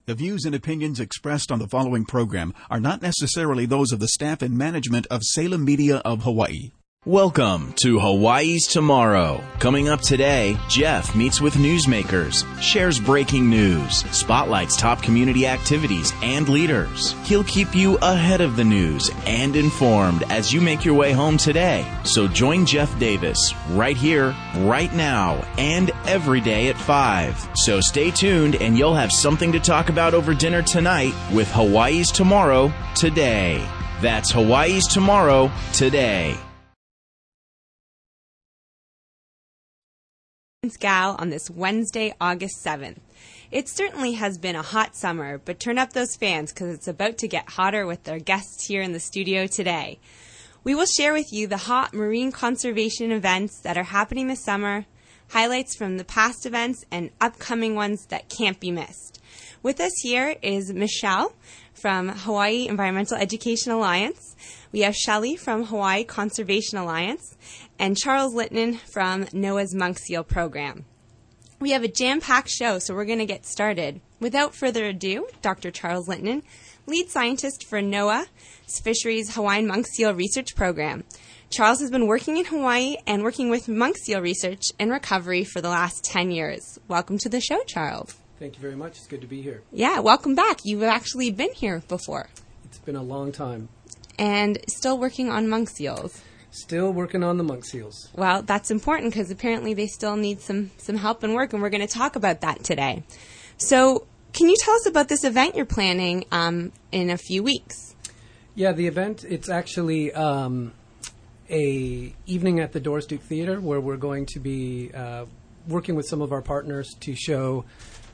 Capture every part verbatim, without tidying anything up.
The views and opinions expressed on the following program are not necessarily those of the staff and management of Salem Media of Hawaii. Welcome to Hawaii's Tomorrow. Coming up today, Jeff meets with newsmakers, shares breaking news, spotlights top community activities and leaders. He'll keep you ahead of the news and informed as you make your way home today. So join Jeff Davis right here, right now, and every day at five. So stay tuned and you'll have something to talk about over dinner tonight with Hawaii's Tomorrow today. That's Hawaii's Tomorrow today. Gal on this Wednesday, August seventh. It certainly has been a hot summer, but turn up those fans because it's about to get hotter with our guests here in the studio today. We will share with you the hot marine conservation events that are happening this summer, highlights from the past events, and upcoming ones that can't be missed. With us here is Michelle from Hawaii Environmental Education Alliance. We have Shelley from Hawaii Conservation Alliance and Charles Littman from NOAA's Monk Seal Program. We have a jam-packed show, so we're going to get started. Without further ado, Doctor Charles Littman, lead scientist for NOAA's Fisheries Hawaiian Monk Seal Research Program. Charles has been working in Hawaii and working with monk seal research and recovery for the last ten years. Welcome to the show, Charles. Thank you very much. It's good to be here. Yeah, welcome back. You've actually been here before. It's been a long time. And still working on monk seals. Still working on the monk seals. Well, that's important because apparently they still need some, some help and work, and we're going to talk about that today. So can you tell us about this event you're planning um, in a few weeks? Yeah, the event, it's actually um, a evening at the Doris Duke Theater where we're going to be uh, working with some of our partners to show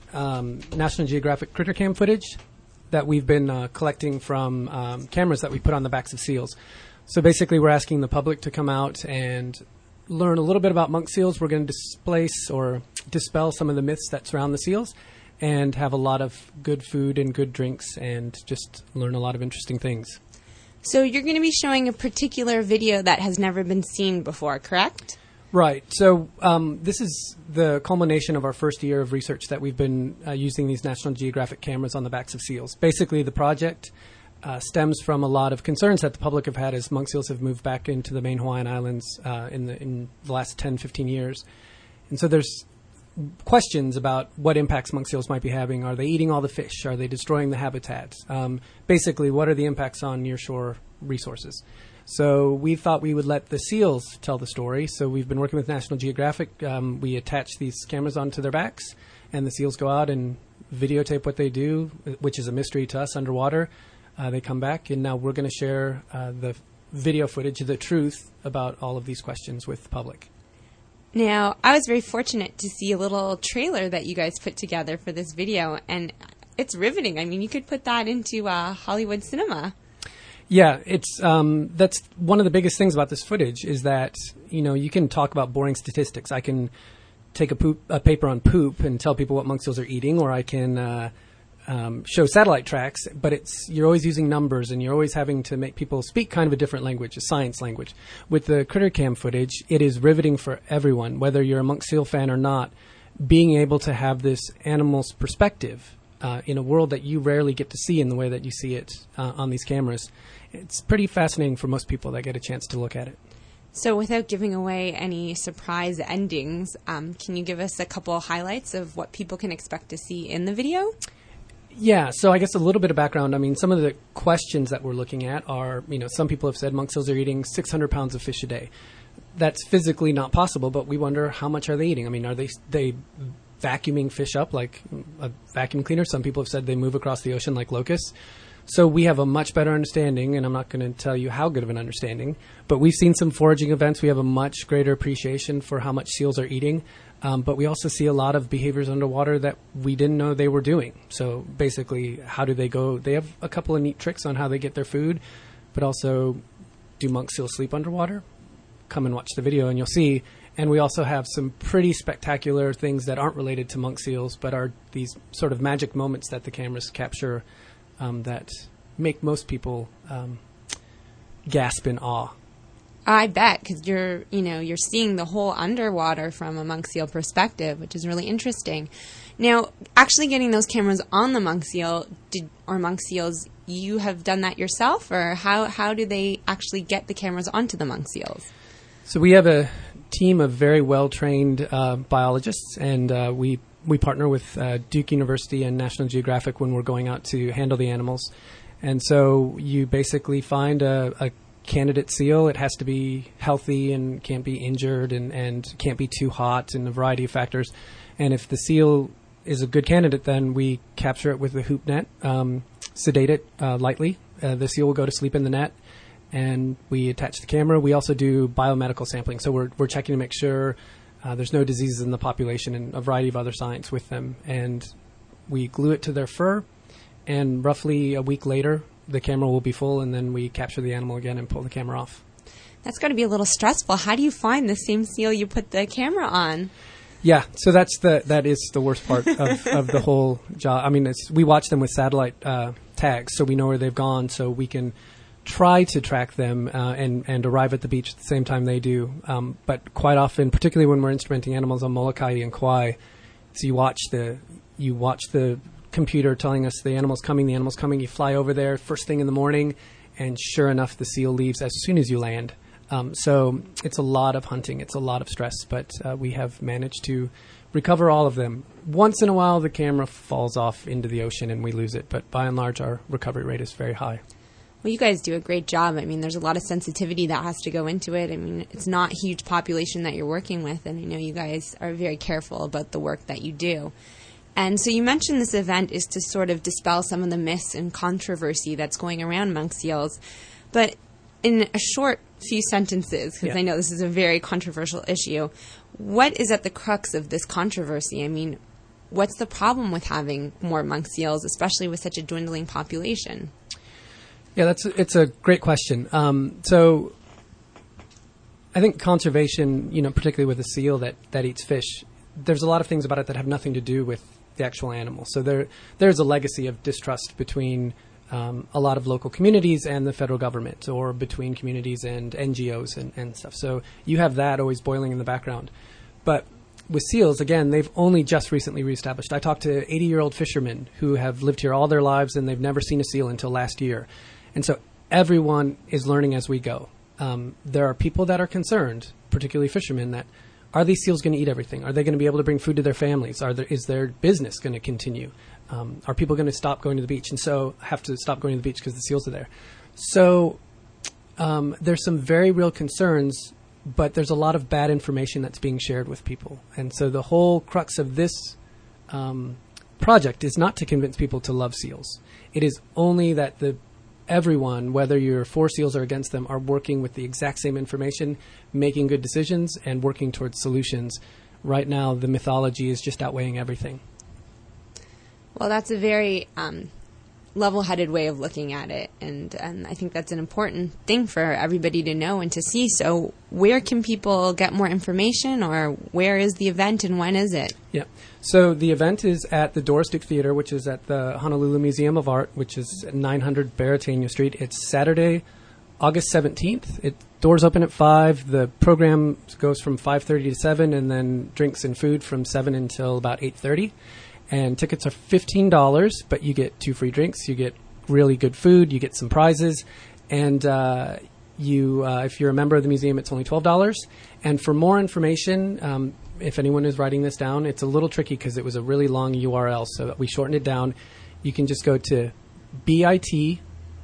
um, National Geographic critter cam footage that we've been uh, collecting from um, cameras that we put on the backs of seals. So basically we're asking the public to come out and learn a little bit about monk seals. We're going to displace or dispel some of the myths that surround the seals and have a lot of good food and good drinks and just learn a lot of interesting things. So you're going to be showing a particular video that has never been seen before, correct? Right. So um, this is the culmination of our first year of research that we've been uh, using these National Geographic cameras on the backs of seals. Basically, the project uh, stems from a lot of concerns that the public have had as monk seals have moved back into the main Hawaiian Islands uh, in the in the last ten, fifteen years. And so there's questions about what impacts monk seals might be having. Are they eating all the fish? Are they destroying the habitat? Um, basically, what are the impacts on nearshore resources? So we thought we would let the seals tell the story. So we've been working with National Geographic. Um, we attach these cameras onto their backs, and the seals go out and videotape what they do, which is a mystery to us underwater. Uh, they come back, and now we're going to share uh, the video footage, the truth about all of these questions with the public. Now, I was very fortunate to see a little trailer that you guys put together for this video, and it's riveting. I mean, you could put that into uh, Hollywood cinema. Yeah, it's um, that's one of the biggest things about this footage is that, you know, you can talk about boring statistics. I can take a, poop, a paper on poop and tell people what monk seals are eating, or I can uh, um, show satellite tracks, but it's you're always using numbers and you're always having to make people speak kind of a different language, a science language. With the critter cam footage, it is riveting for everyone, whether you're a monk seal fan or not, being able to have this animal's perspective uh, in a world that you rarely get to see in the way that you see it uh, on these cameras. It's pretty fascinating for most people that get a chance to look at it. So without giving away any surprise endings, um, can you give us a couple highlights of what people can expect to see in the video? Yeah, so I guess a little bit of background. I mean, some of the questions that we're looking at are, you know, some people have said monk seals are eating six hundred pounds of fish a day. That's physically not possible, but we wonder how much are they eating? I mean, are they they vacuuming fish up like a vacuum cleaner? Some people have said they move across the ocean like locusts. So we have a much better understanding, and I'm not going to tell you how good of an understanding, but we've seen some foraging events. We have a much greater appreciation for how much seals are eating, um, but we also see a lot of behaviors underwater that we didn't know they were doing. So basically, how do they go? They have a couple of neat tricks on how they get their food, but also, do monk seals sleep underwater? Come and watch the video, and you'll see. And we also have some pretty spectacular things that aren't related to monk seals, but are these sort of magic moments that the cameras capture Um, that make most people um, gasp in awe. I bet, because you're, you know, you're seeing the whole underwater from a monk seal perspective, which is really interesting. Now, actually getting those cameras on the monk seal did, or monk seals, you have done that yourself, or how how do they actually get the cameras onto the monk seals? So we have a team of very well-trained uh, biologists, and uh, we we partner with uh, Duke University and National Geographic when we're going out to handle the animals. And so you basically find a, a candidate seal. It has to be healthy and can't be injured and, and can't be too hot, and a variety of factors. And if the seal is a good candidate, then we capture it with a hoop net, um, sedate it uh, lightly. Uh, the seal will go to sleep in the net, and we attach the camera. We also do biomedical sampling, so we're we're checking to make sure uh, there's no diseases in the population and a variety of other science with them. And we glue it to their fur, and roughly a week later, the camera will be full, and then we capture the animal again and pull the camera off. That's got to be a little stressful. How do you find the same seal you put the camera on? Yeah, so that's the that is the worst part of, of the whole job. I mean, it's, we watch them with satellite uh, tags, so we know where they've gone, so we can try to track them uh, and and arrive at the beach at the same time they do. Um, but quite often, particularly when we're instrumenting animals on Molokai and Kauai, so you watch the you watch the computer telling us the animal's coming, the animal's coming. You fly over there first thing in the morning, and sure enough, the seal leaves as soon as you land. Um, so it's a lot of hunting. It's a lot of stress, but uh, we have managed to recover all of them. Once in a while, the camera falls off into the ocean and we lose it, but by and large, our recovery rate is very high. Well, you guys do a great job. I mean, there's a lot of sensitivity that has to go into it. I mean, it's not a huge population that you're working with, and I know you guys are very careful about the work that you do. And so you mentioned this event is to sort of dispel some of the myths and controversy that's going around monk seals. But in a short few sentences, because yeah. I know this is a very controversial issue, what is at the crux of this controversy? I mean, what's the problem with having more monk seals, especially with such a dwindling population? Yeah, that's it's a great question. Um, so I think conservation, you know, particularly with a seal that, that eats fish, there's a lot of things about it that have nothing to do with the actual animal. So there there's a legacy of distrust between um, a lot of local communities and the federal government, or between communities and N G Os and, and stuff. So you have that always boiling in the background. But with seals, again, they've only just recently reestablished. I talked to eighty-year-old fishermen who have lived here all their lives, and they've never seen a seal until last year. And so everyone is learning as we go. Um, there are people that are concerned, particularly fishermen, that are these seals going to eat everything? Are they going to be able to bring food to their families? Are there, is their business going to continue? Um, are people going to stop going to the beach and so have to stop going to the beach because the seals are there? So um, there's some very real concerns, but there's a lot of bad information that's being shared with people. And so the whole crux of this um, project is not to convince people to love seals. It is only that the everyone, whether you're for seals or against them, are working with the exact same information, making good decisions, and working towards solutions. Right now, the mythology is just outweighing everything. Well, that's a very um, level-headed way of looking at it, and, and I think that's an important thing for everybody to know and to see. So where can people get more information, or where is the event and when is it? Yeah. So the event is at the Doris Duke Theater, which is at the Honolulu Museum of Art, which is at nine hundred Baratania Street. It's Saturday, August seventeenth. It doors open at five. The program goes from five thirty to seven, and then drinks and food from seven until about eight thirty. And tickets are fifteen dollars, but you get two free drinks. You get really good food. You get some prizes. And uh, you, uh, if you're a member of the museum, it's only twelve dollars. And for more information, um, if anyone is writing this down, it's a little tricky because it was a really long U R L, so we shortened it down. You can just go to bit.ly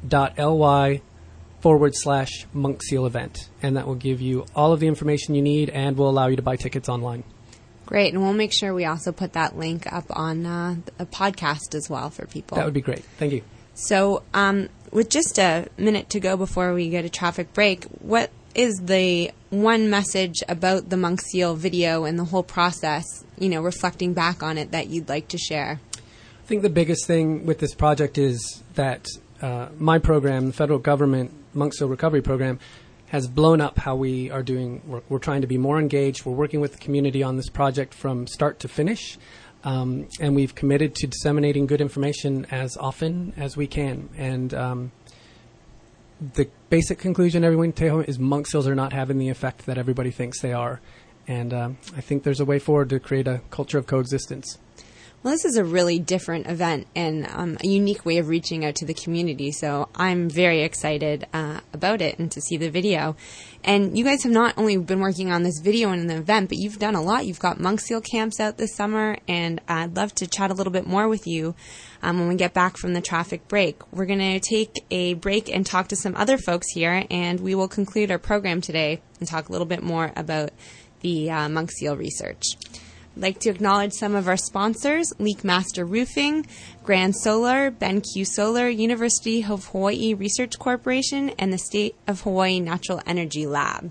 forward slash monk seal event, and that will give you all of the information you need and will allow you to buy tickets online. Great, and we'll make sure we also put that link up on uh, a podcast as well for people. That would be great. Thank you. So um, with just a minute to go before we get a traffic break, what is the one message about the monk seal video and the whole process, you know, reflecting back on it, that you'd like to share? I think the biggest thing with this project is that uh, my program, the federal government monk seal recovery program, has blown up how we are doing work. We're trying to be more engaged. We're working with the community on this project from start to finish. Um, and we've committed to disseminating good information as often as we can. And um, the basic conclusion everyone can take home is monk seals are not having the effect that everybody thinks they are. And um, I think there's a way forward to create a culture of coexistence. Well, this is a really different event and um, a unique way of reaching out to the community. So I'm very excited uh, about it and to see the video. And you guys have not only been working on this video and the event, but you've done a lot. You've got monk seal camps out this summer, and I'd love to chat a little bit more with you um, when we get back from the traffic break. We're going to take a break and talk to some other folks here, and we will conclude our program today and talk a little bit more about the uh, monk seal research. I'd like to acknowledge some of our sponsors: Leakmaster Roofing, Grand Solar, BenQ Solar, University of Hawaii Research Corporation, and the State of Hawaii Natural Energy Lab.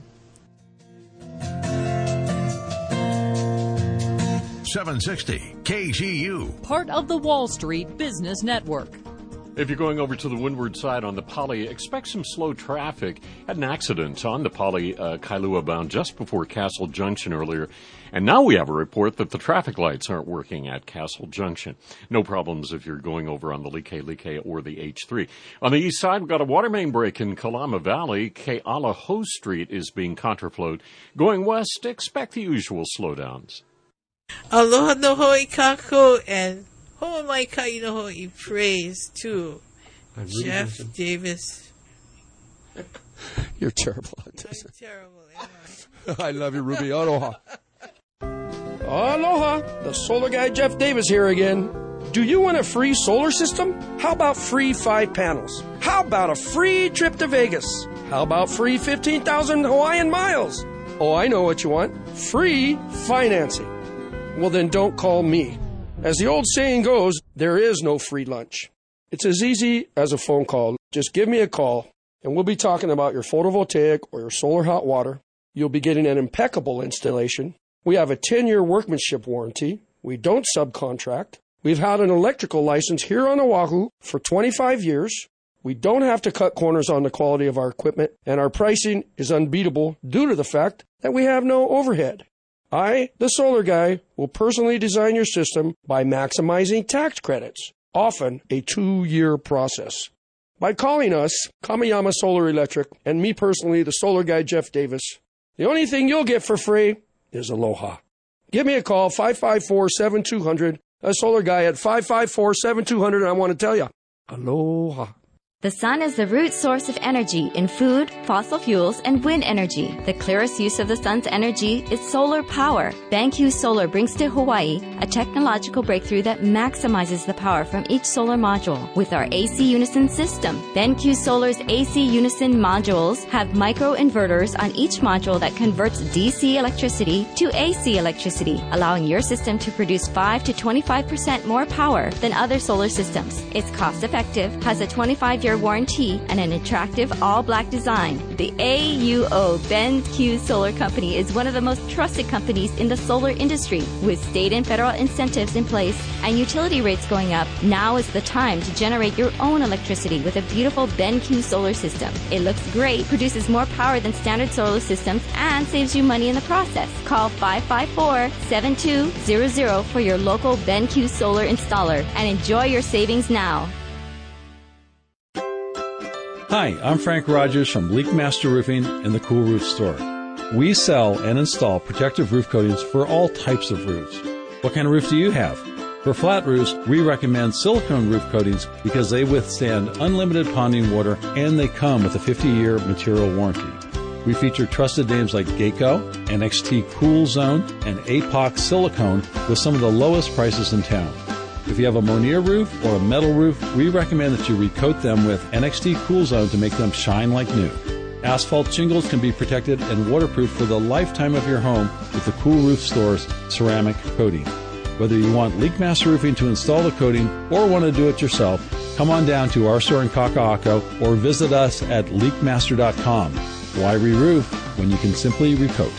seven sixty K G U. Part of the Wall Street Business Network. If you're going over to the windward side on the Pali, expect some slow traffic. Had an accident on the Pali uh, Kailua bound just before Castle Junction earlier. And now we have a report that the traffic lights aren't working at Castle Junction. No problems if you're going over on the Like Like or the H three. On the east side, we've got a water main break in Kalama Valley. Ke'alaho Street is being contraflowed. Going west, expect the usual slowdowns. Aloha no hoi kako and ho mai kai no hoi praise to really Jeff listen. Davis. You're terrible at this. I'm terrible, am I? I love you, Ruby. Aloha. Aloha. The solar guy Jeff Davis here again. Do you want a free solar system? How about free five panels? How about a free trip to Vegas? How about free fifteen thousand Hawaiian miles? Oh, I know what you want. Free financing. Well, then don't call me. As the old saying goes, there is no free lunch. It's as easy as a phone call. Just give me a call, and we'll be talking about your photovoltaic or your solar hot water. You'll be getting an impeccable installation. We have a ten-year workmanship warranty. We don't subcontract. We've had an electrical license here on Oahu for twenty-five years. We don't have to cut corners on the quality of our equipment, and our pricing is unbeatable due to the fact that we have no overhead. I, the solar guy, will personally design your system by maximizing tax credits, often a two-year process. By calling us, Kamayama Solar Electric, and me personally, the solar guy Jeff Davis, the only thing you'll get for free is aloha. Give me a call, five five four, seven two zero zero, a solar guy at five five four, seven two zero zero, and I want to tell you, aloha. The sun is the root source of energy in food, fossil fuels, and wind energy. The clearest use of the sun's energy is solar power. BenQ Solar brings to Hawaii a technological breakthrough that maximizes the power from each solar module with our A C Unison system. BenQ Solar's A C Unison modules have microinverters on each module that converts D C electricity to A C electricity, allowing your system to produce five to twenty-five percent more power than other solar systems. It's cost-effective, has a twenty-five year warranty, and an attractive all-black design. The A U O BenQ Solar Company is one of the most trusted companies in the solar industry. With state and federal incentives in place and utility rates going up, now is the time to generate your own electricity with a beautiful BenQ Solar system. It looks great, produces more power than standard solar systems, and saves you money in the process. Call five five four, seven two zero zero for your local BenQ Solar installer and enjoy your savings now. Hi, I'm Frank Rogers from Leakmaster Roofing and the Cool Roof Store. We sell and install protective roof coatings for all types of roofs. What kind of roof do you have? For flat roofs, we recommend silicone roof coatings because they withstand unlimited ponding water and they come with a fifty year material warranty. We feature trusted names like Geico, N X T Cool Zone, and Apox Silicone with some of the lowest prices in town. If you have a Monier roof or a metal roof, we recommend that you recoat them with N X T Cool Zone to make them shine like new. Asphalt shingles can be protected and waterproof for the lifetime of your home with the Cool Roof Store's ceramic coating. Whether you want Leakmaster Roofing to install the coating or want to do it yourself, come on down to our store in Kaka'ako or visit us at leakmaster dot com. Why re-roof when you can simply recoat?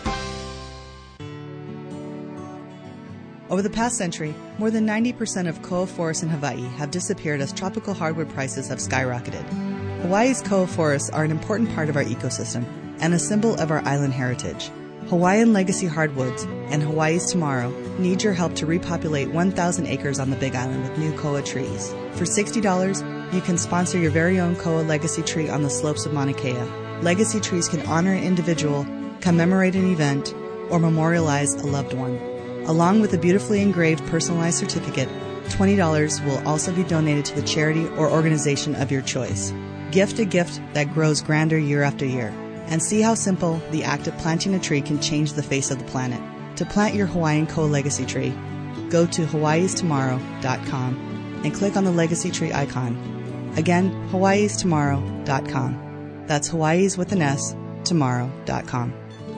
Over the past century, more than ninety percent of koa forests in Hawaii have disappeared as tropical hardwood prices have skyrocketed. Hawaii's koa forests are an important part of our ecosystem and a symbol of our island heritage. Hawaiian Legacy Hardwoods and Hawaii's Tomorrow need your help to repopulate one thousand acres on the Big Island with new koa trees. For sixty dollars, you can sponsor your very own Koa Legacy Tree on the slopes of Mauna Kea. Legacy trees can honor an individual, commemorate an event, or memorialize a loved one. Along with a beautifully engraved personalized certificate, twenty dollars will also be donated to the charity or organization of your choice. Gift a gift that grows grander year after year. And see how simple the act of planting a tree can change the face of the planet. To plant your Hawaiian Koa Legacy Tree, go to hawaiis tomorrow dot com and click on the Legacy Tree icon. Again, hawaiis tomorrow dot com. That's Hawaii's with an S, tomorrow dot com.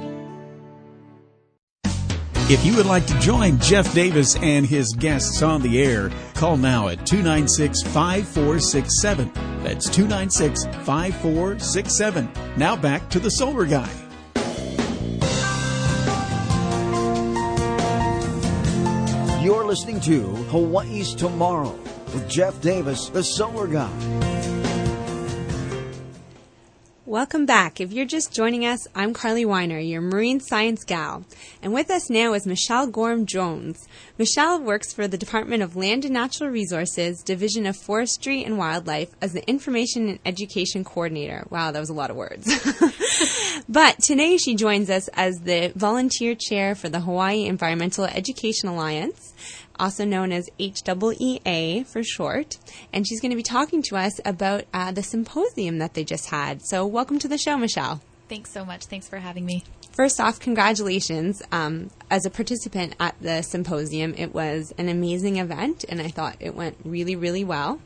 If you would like to join Jeff Davis and his guests on the air, call now at two nine six, five four six seven. That's two nine six, five four six seven. Now back to the Solar Guy. You're listening to Hawaii's Tomorrow with Jeff Davis, the Solar Guy. Welcome back. If you're just joining us, I'm Carly Weiner, your marine science gal. And with us now is Michelle Gorham-Jones. Michelle works for the Department of Land and Natural Resources, Division of Forestry and Wildlife as the Information and Education Coordinator. Wow, that was a lot of words. But today she joins us as the volunteer chair for the Hawaii Environmental Education Alliance, also known as H E E A for short, and she's going to be talking to us about uh, the symposium that they just had. So welcome to the show, Michelle. Thanks so much. Thanks for having me. First off, congratulations. Um, as a participant at the symposium, it was an amazing event, and I thought it went really, really well.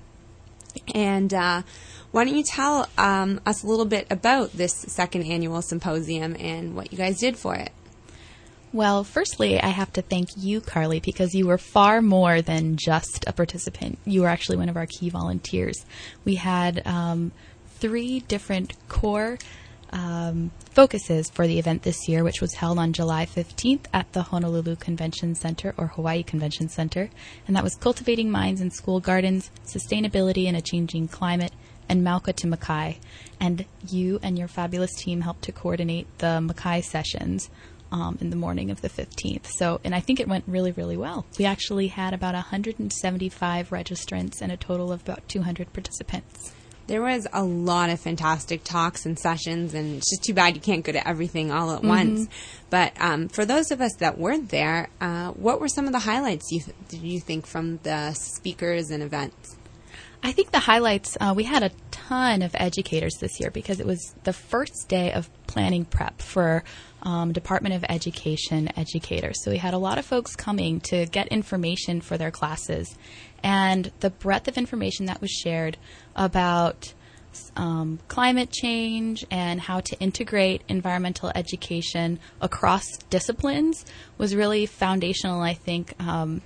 And uh, why don't you tell um, us a little bit about this second annual symposium and what you guys did for it? Well, firstly, I have to thank you, Carly, because you were far more than just a participant. You were actually one of our key volunteers. We had um, three different core um, focuses for the event this year, which was held on July fifteenth at the Honolulu Convention Center, or Hawaii Convention Center, and that was Cultivating Minds in School Gardens, Sustainability in a Changing Climate, and Mauka to Makai. And you and your fabulous team helped to coordinate the Makai sessions Um, in the morning of the fifteenth. So, and I think it went really, really well. We actually had about one hundred seventy-five registrants and a total of about two hundred participants. There was a lot of fantastic talks and sessions, and it's just too bad you can't go to everything all at Mm-hmm. once. But um, for those of us that weren't there, uh, what were some of the highlights you th- did you think from the speakers and events? I think the highlights, uh, we had a ton of educators this year because it was the first day of planning prep for um, Department of Education educators. So we had a lot of folks coming to get information for their classes. And the breadth of information that was shared about um, climate change and how to integrate environmental education across disciplines was really foundational, I think, um,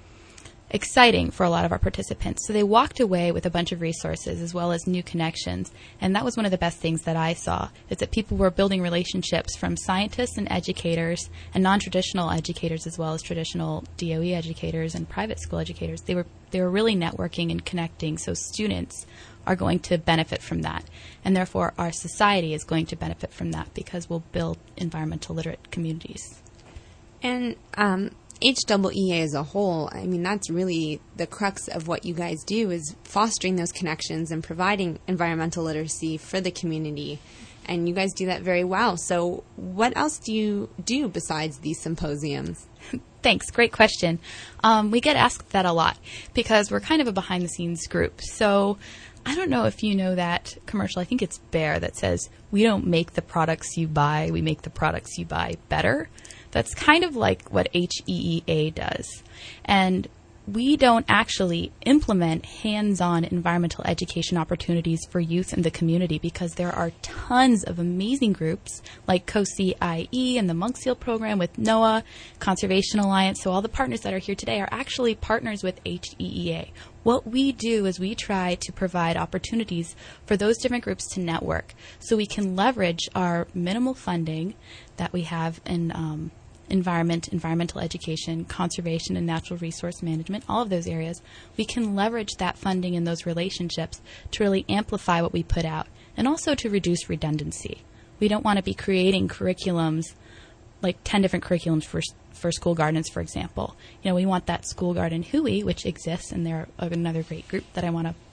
exciting for a lot of our participants. So they walked away with a bunch of resources as well as new connections. And that was one of the best things that I saw, is that people were building relationships from scientists and educators and non-traditional educators as well as traditional D O E educators and private school educators. They were they were really networking and connecting, so students are going to benefit from that. And therefore our society is going to benefit from that because we'll build environmental literate communities. And um H E E A as a whole, I mean, that's really the crux of what you guys do, is fostering those connections and providing environmental literacy for the community. And you guys do that very well. So what else do you do besides these symposiums? Thanks. Great question. Um, we get asked that a lot because we're kind of a behind-the-scenes group. So I don't know if you know that commercial. I think it's Bear that says, "We don't make the products you buy, we make the products you buy better." That's kind of like what H E E A does. And we don't actually implement hands-on environmental education opportunities for youth in the community because there are tons of amazing groups like C O S I I E and the Monk Seal program with NOAA, Conservation Alliance. So all the partners that are here today are actually partners with H E E A. What we do is we try to provide opportunities for those different groups to network so we can leverage our minimal funding that we have in um, environment, environmental education, conservation, and natural resource management, all of those areas. We can leverage that funding and those relationships to really amplify what we put out and also to reduce redundancy. We don't want to be creating curriculums, like ten different curriculums for for school gardens, for example. You know, we want that school garden Hui, which exists, and they're another great group that I want to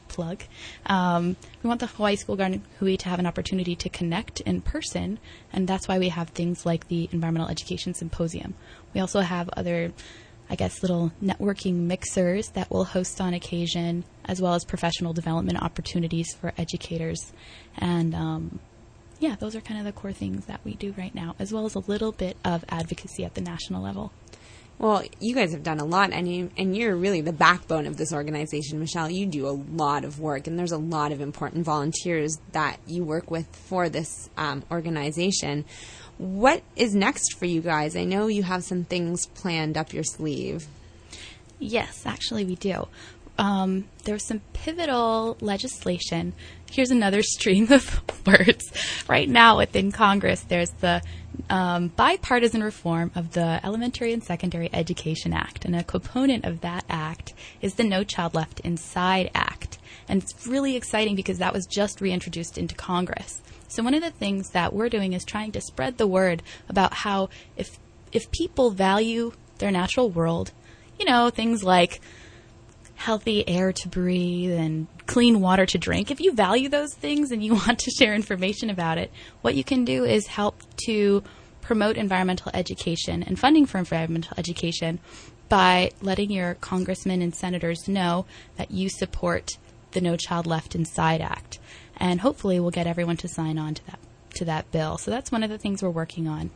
plug. Um, we want the Hawaii School Garden Hui to have an opportunity to connect in person, and that's why we have things like the Environmental Education Symposium. We also have other, I guess, little networking mixers that we'll host on occasion, as well as professional development opportunities for educators. And um, yeah, those are kind of the core things that we do right now, as well as a little bit of advocacy at the national level. Well, you guys have done a lot, and, you, and you're really the backbone of this organization. Michelle, you do a lot of work, and there's a lot of important volunteers that you work with for this um, organization. What is next for you guys? I know you have some things planned up your sleeve. Yes, actually we do. Um, there's some pivotal legislation. Here's another string of words. Right now within Congress, there's the um, bipartisan reform of the Elementary and Secondary Education Act. And a component of that act is the No Child Left Inside Act. And it's really exciting because that was just reintroduced into Congress. So one of the things that we're doing is trying to spread the word about how if if people value their natural world, you know, things like healthy air to breathe and clean water to drink, if you value those things and you want to share information about it, what you can do is help to promote environmental education and funding for environmental education by letting your congressmen and senators know that you support the No Child Left Inside Act. And hopefully we'll get everyone to sign on to that to that bill. So that's one of the things we're working on.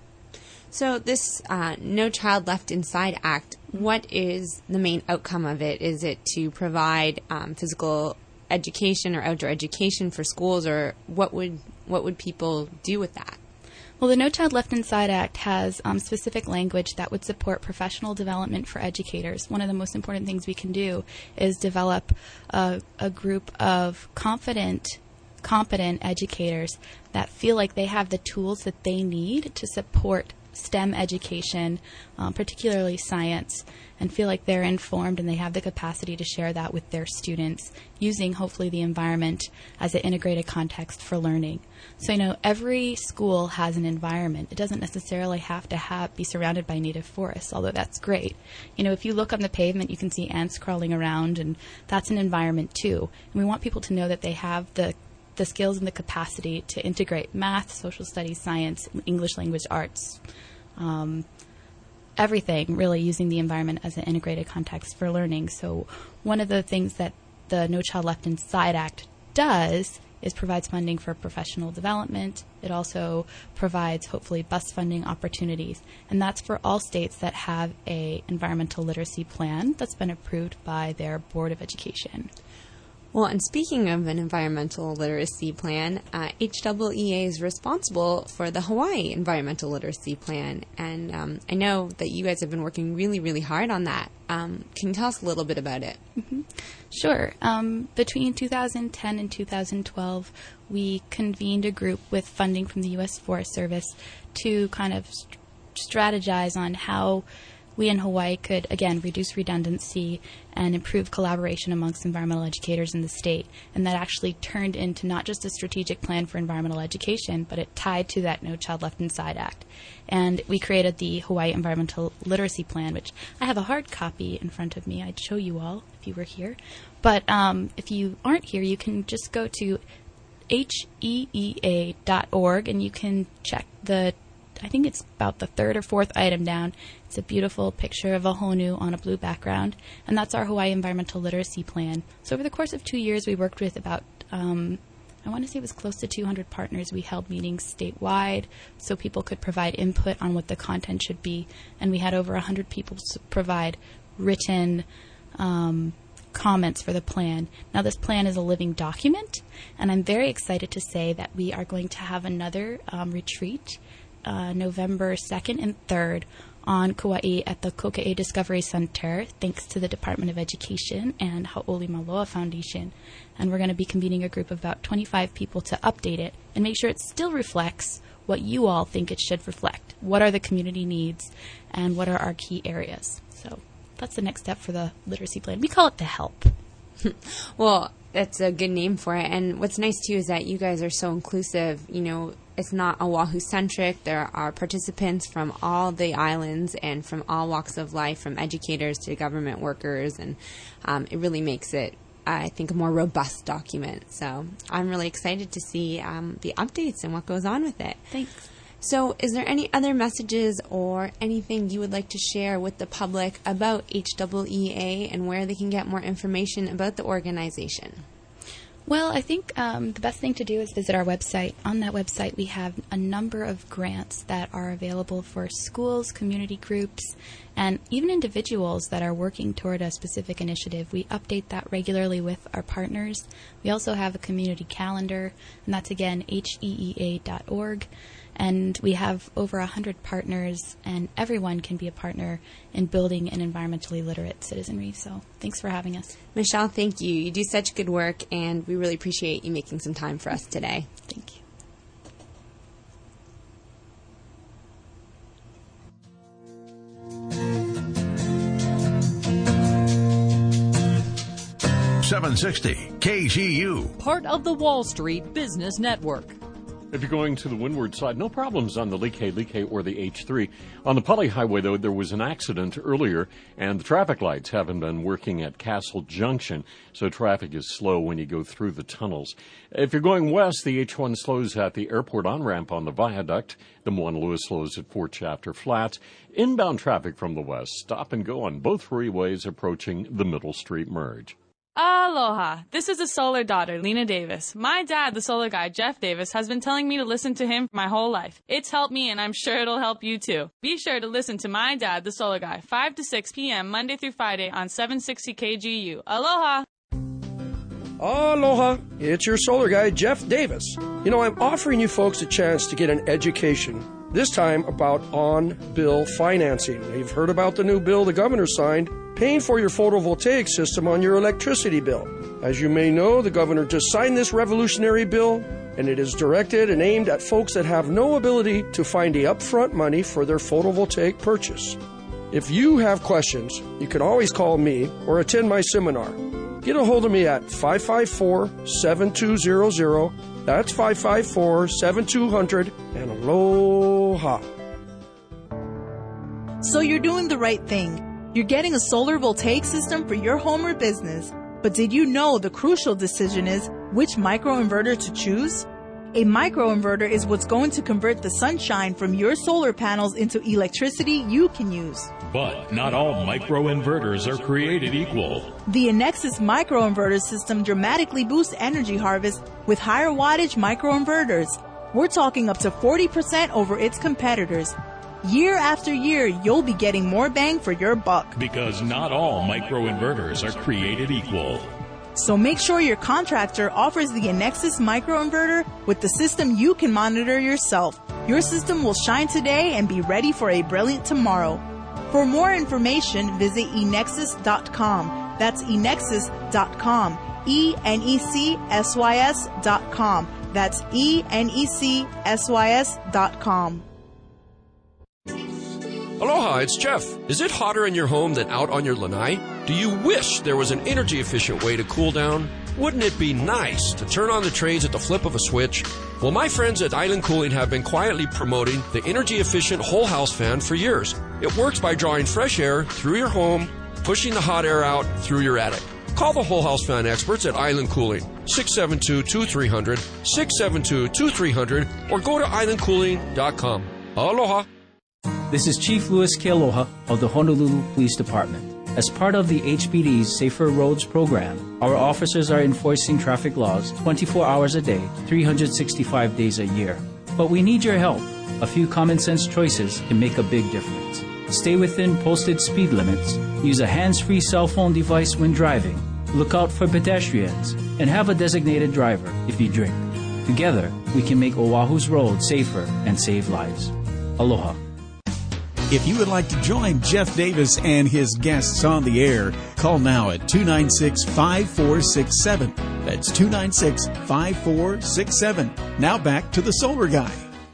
So this uh, No Child Left Inside Act, what is the main outcome of it? Is it to provide um, physical education or outdoor education for schools, or what would what would people do with that? Well, the No Child Left Inside Act has um, specific language that would support professional development for educators. One of the most important things we can do is develop a, a group of confident competent educators that feel like they have the tools that they need to support STEM education, um, particularly science, and feel like they're informed and they have the capacity to share that with their students using, hopefully, the environment as an integrated context for learning. So, you know, every school has an environment. It doesn't necessarily have to have, be surrounded by native forests, although that's great. You know, if you look on the pavement, you can see ants crawling around, and that's an environment, too. And we want people to know that they have the the skills and the capacity to integrate math, social studies, science, English language arts, um, everything, really using the environment as an integrated context for learning. So one of the things that the No Child Left Inside Act does is provides funding for professional development. It also provides, hopefully, bus funding opportunities. And that's for all states that have a environmental literacy plan that's been approved by their Board of Education. Well, and speaking of an environmental literacy plan, uh, H E E A is responsible for the Hawaii Environmental Literacy Plan. And um, I know that you guys have been working really, really hard on that. Um, can you tell us a little bit about it? Mm-hmm. Sure. Um, between two thousand ten and two thousand twelve, we convened a group with funding from the U S Forest Service to kind of st- strategize on how we in Hawaii could, again, reduce redundancy and improve collaboration amongst environmental educators in the state. And that actually turned into not just a strategic plan for environmental education, but it tied to that No Child Left Inside Act. And we created the Hawaii Environmental Literacy Plan, which I have a hard copy in front of me. I'd show you all if you were here. But um, if you aren't here, you can just go to H E E A dot org and you can check the I think it's about the third or fourth item down. It's a beautiful picture of a honu on a blue background, and that's our Hawaii Environmental Literacy Plan. So over the course of two years, we worked with about, um, I want to say it was close to two hundred partners. We held meetings statewide so people could provide input on what the content should be, and we had over one hundred people provide written um, comments for the plan. Now, this plan is a living document, and I'm very excited to say that we are going to have another um, retreat Uh, November second and third on Kauai at the Koka'e Discovery Center, thanks to the Department of Education and Hau'oli Maloa Foundation. And we're going to be convening a group of about twenty-five people to update it and make sure it still reflects what you all think it should reflect. What are the community needs and what are our key areas? So that's the next step for the literacy plan. We call it the HELP. Well, that's a good name for it. And what's nice, too, is that you guys are so inclusive. You know, it's not Oahu-centric. There are participants from all the islands and from all walks of life, from educators to government workers. And um, it really makes it I think, a more robust document. So I'm really excited to see um, the updates and what goes on with it. Thanks. So is there any other messages or anything you would like to share with the public about H E E A and where they can get more information about the organization? Well, I think um, the best thing to do is visit our website. On that website, we have a number of grants that are available for schools, community groups, and even individuals that are working toward a specific initiative. We update that regularly with our partners. We also have a community calendar, and that's, again, H E E A dot org. And we have over one hundred partners, and everyone can be a partner in building an environmentally literate citizenry. So thanks for having us. Michelle, thank you. You do such good work, and we really appreciate you making some time for us today. Thank you. seven sixty K G U. Part of the Wall Street Business Network. If you're going to the windward side, no problems on the Lee K, Lee K, or the H three. On the Poly Highway, though, there was an accident earlier, and the traffic lights haven't been working at Castle Junction, so traffic is slow when you go through the tunnels. If you're going west, the H one slows at the airport on-ramp on the viaduct. The Juan Lewis slows at Fort Shafter Flats. Inbound traffic from the west, stop and go on both freeways approaching the Middle Street merge. Aloha. This is a solar daughter, Lena Davis. My dad, the solar guy, Jeff Davis, has been telling me to listen to him my whole life. It's helped me, and I'm sure it'll help you too. Be sure to listen to my dad, the solar guy, five to six p.m. Monday through Friday on seven sixty K G U. Aloha. Aloha. It's your solar guy, Jeff Davis. You know, I'm offering you folks a chance to get an education, this time about on-bill financing. You've heard about the new bill the governor signed, paying for your photovoltaic system on your electricity bill. As you may know, the governor just signed this revolutionary bill, and it is directed and aimed at folks that have no ability to find the upfront money for their photovoltaic purchase. If you have questions, you can always call me or attend my seminar. Get a hold of me at five five four, seven two zero zero. That's five five four, seven two zero zero, and aloha. So you're doing the right thing. You're getting a solar voltaic system for your home or business. But did you know the crucial decision is which microinverter to choose? A microinverter is what's going to convert the sunshine from your solar panels into electricity you can use. But not all microinverters are created equal. The Enexis microinverter system dramatically boosts energy harvest with higher wattage microinverters. We're talking up to forty percent over its competitors. Year after year, you'll be getting more bang for your buck. Because not all microinverters are created equal. So make sure your contractor offers the Enexis microinverter with the system you can monitor yourself. Your system will shine today and be ready for a brilliant tomorrow. For more information, visit enexis dot com. That's enexis dot com. E N E C S Y S dot com. That's E N E C S Y S dot com. Aloha, it's Jeff. Is it hotter in your home than out on your lanai? Do you wish there was an energy-efficient way to cool down? Wouldn't it be nice to turn on the trades at the flip of a switch? Well, my friends at Island Cooling have been quietly promoting the energy-efficient whole house fan for years. It works by drawing fresh air through your home, pushing the hot air out through your attic. Call the whole house fan experts at Island Cooling, six seven two, two three zero zero, six seven two, two three zero zero, or go to island cooling dot com. Aloha. This is Chief Louis Kealoha of the Honolulu Police Department. As part of the H P D's Safer Roads program, our officers are enforcing traffic laws twenty-four hours a day, three hundred sixty-five days a year. But we need your help. A few common sense choices can make a big difference. Stay within posted speed limits, use a hands-free cell phone device when driving, look out for pedestrians, and have a designated driver if you drink. Together, we can make Oahu's roads safer and save lives. Aloha. If you would like to join Jeff Davis and his guests on the air, call now at two nine six, five four six seven. That's two nine six, five four six seven. Now back to the Solar Guy.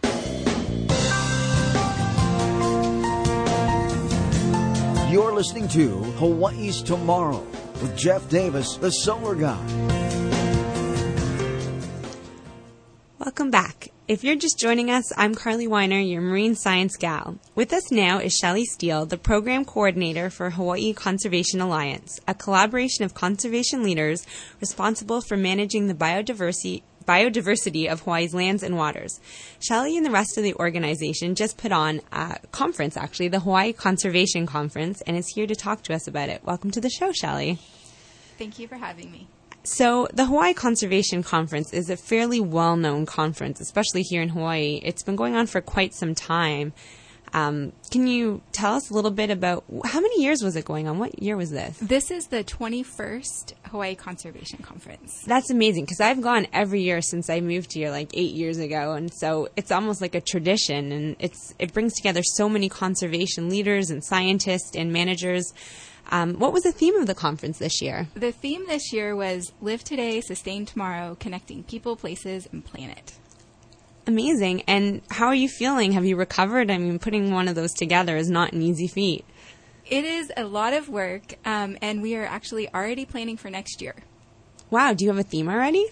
You're listening to Hawaii's Tomorrow with Jeff Davis, the Solar Guy. Welcome back. If you're just joining us, I'm Carly Weiner, your marine science gal. With us now is Shelley Steele, the program coordinator for Hawaii Conservation Alliance, a collaboration of conservation leaders responsible for managing the biodiversity biodiversity of Hawaii's lands and waters. Shelley and the rest of the organization just put on a conference, actually, the Hawaii Conservation Conference, and is here to talk to us about it. Welcome to the show, Shelley. Thank you for having me. So the Hawaii Conservation Conference is a fairly well-known conference, especially here in Hawaii. It's been going on for quite some time. Um, can you tell us a little bit about how many years was it going on? What year was this? This is the twenty-first Hawaii Conservation Conference. That's amazing because I've gone every year since I moved here like eight years ago. And so it's almost like a tradition, and it's it brings together so many conservation leaders and scientists and managers. Um, what was the theme of the conference this year? The theme this year was Live Today, Sustain Tomorrow, Connecting People, Places, and Planet. Amazing. And how are you feeling? Have you recovered? I mean, putting one of those together is not an easy feat. It is a lot of work, um, and we are actually already planning for next year. Wow. Do you have a theme already?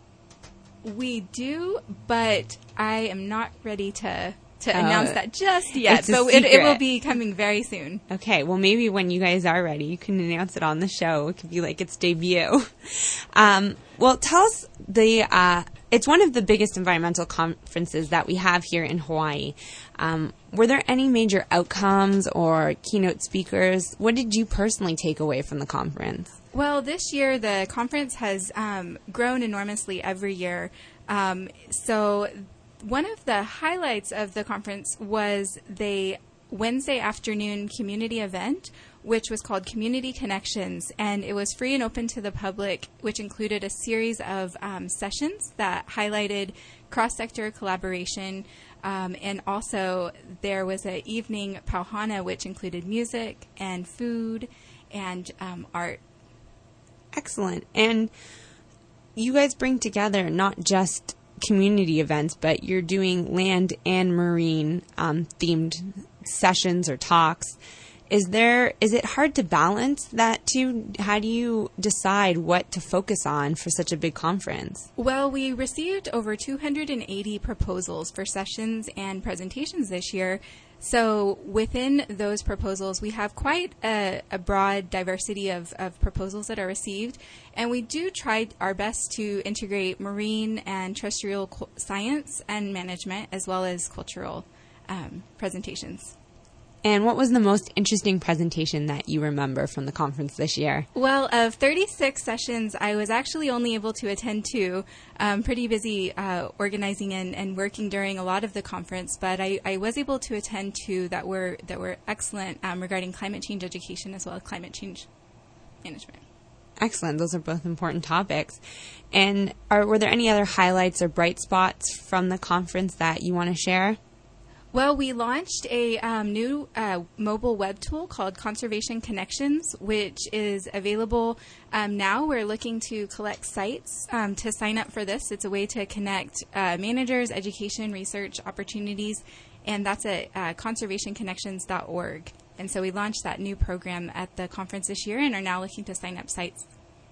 We do, but I am not ready to... to Oh, announce that just yet, it's a so it, it will secret. be coming very soon. Okay, well, maybe when you guys are ready, you can announce it on the show. It could be like its debut. Um, well, tell us the. Uh, it's one of the biggest environmental conferences that we have here in Hawaii. Um, were there any major outcomes or keynote speakers? What did you personally take away from the conference? Well, this year the conference has um, grown enormously every year. Um, so. One of the highlights of the conference was the Wednesday afternoon community event, which was called Community Connections, and it was free and open to the public, which included a series of um, sessions that highlighted cross-sector collaboration, um, and also there was an evening pauhana, which included music and food and um, art. Excellent. And you guys bring together not just community events, but you're doing land and marine um, themed sessions or talks. Is there is it hard to balance that too? How do you decide what to focus on for such a big conference? Well, we received over two hundred eighty proposals for sessions and presentations this year. So within those proposals, we have quite a, a broad diversity of, of proposals that are received. And we do try our best to integrate marine and terrestrial co- science and management, as well as cultural um, presentations. And what was the most interesting presentation that you remember from the conference this year? Well, of thirty-six sessions, I was actually only able to attend two. Um, pretty busy uh, organizing and, and working during a lot of the conference, but I, I was able to attend two that were that were excellent um, regarding climate change education as well as climate change management. Excellent. Those are both important topics. And are, were there any other highlights or bright spots from the conference that you want to share? Well, we launched a um, new uh, mobile web tool called Conservation Connections, which is available um, now. We're looking to collect sites um, to sign up for this. It's a way to connect uh, managers, education, research opportunities, and that's at uh, conservation connections dot org. And so we launched that new program at the conference this year and are now looking to sign up sites.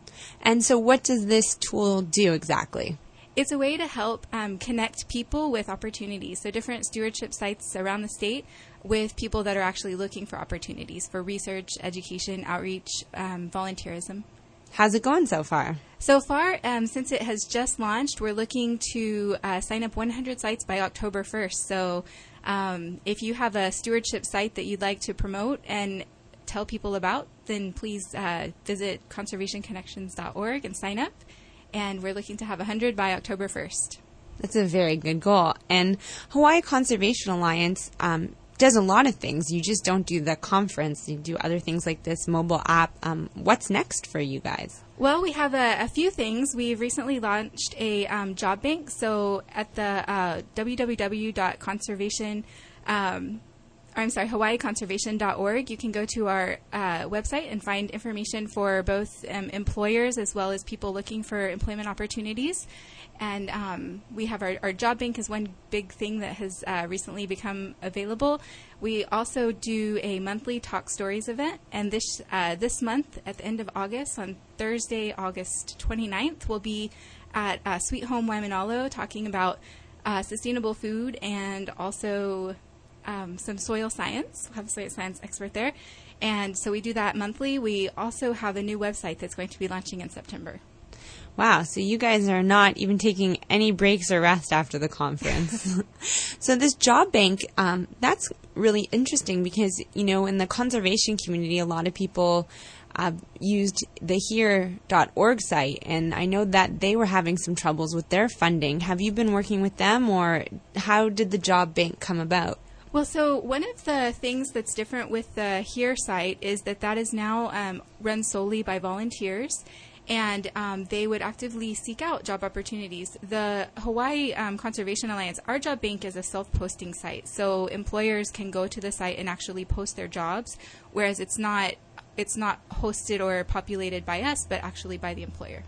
And so what does this tool do exactly? It's a way to help um, connect people with opportunities. So different stewardship sites around the state with people that are actually looking for opportunities for research, education, outreach, um, volunteerism. How's it going so far? So far, um, since it has just launched, we're looking to uh, sign up one hundred sites by October first. So um, if you have a stewardship site that you'd like to promote and tell people about, then please uh, visit conservation connections dot org and sign up. And we're looking to have one hundred by October first. That's a very good goal. And Hawaii Conservation Alliance um, does a lot of things. You just don't do the conference. You do other things like this mobile app. Um, what's next for you guys? Well, we have a, a few things. We've recently launched a um, job bank. So at the uh, w w w dot conservation um, I'm sorry, Hawaii Conservation dot org. You can go to our uh, website and find information for both um, employers as well as people looking for employment opportunities. And um, we have our, our job bank is one big thing that has uh, recently become available. We also do a monthly Talk Stories event. And this uh, this month, at the end of August, on Thursday, August twenty-ninth, we'll be at uh, Sweet Home Waimanalo talking about uh, sustainable food and also um, some soil science. We'll have a soil science expert there. And so we do that monthly. We also have a new website that's going to be launching in September. Wow, so you guys are not even taking any breaks or rest after the conference. So this job bank, um, that's really interesting because, you know, in the conservation community, a lot of people uh, used the here dot org site, and I know that they were having some troubles with their funding. Have you been working with them, or how did the job bank come about? Well, so one of the things that's different with the Here site is that that is now um, run solely by volunteers, and um, they would actively seek out job opportunities. The Hawaii um, Conservation Alliance, our job bank is a self-posting site, so employers can go to the site and actually post their jobs, whereas it's not it's not hosted or populated by us, but actually by the employer.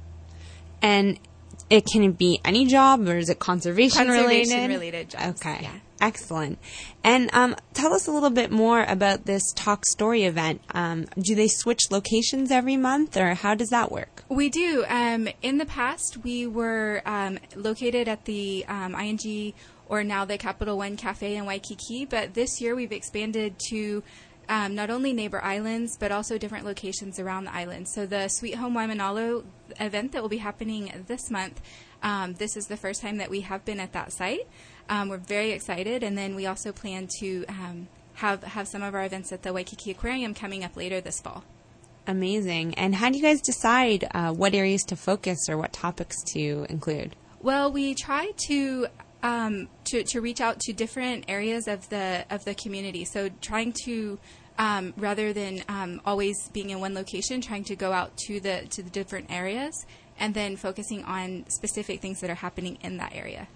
And it can be any job, or is it conservation, related? Conservation related jobs. Okay. Yeah. Excellent. And um, tell us a little bit more about this Talk Story event. Um, do they switch locations every month, or how does that work? We do. Um, in the past, we were um, located at the um, I N G, or now the Capital One Cafe in Waikiki, but this year we've expanded to um, not only neighbor islands, but also different locations around the island. So the Sweet Home Waimanalo event that will be happening this month, um, this is the first time that we have been at that site. Um, we're very excited, and then we also plan to um, have have some of our events at the Waikiki Aquarium coming up later this fall. Amazing. And how do you guys decide uh, what areas to focus or what topics to include? Well, we try to um, to to reach out to different areas of the of the community. So trying to um, rather than um, always being in one location, trying to go out to the to the different areas, and then focusing on specific things that are happening in that area.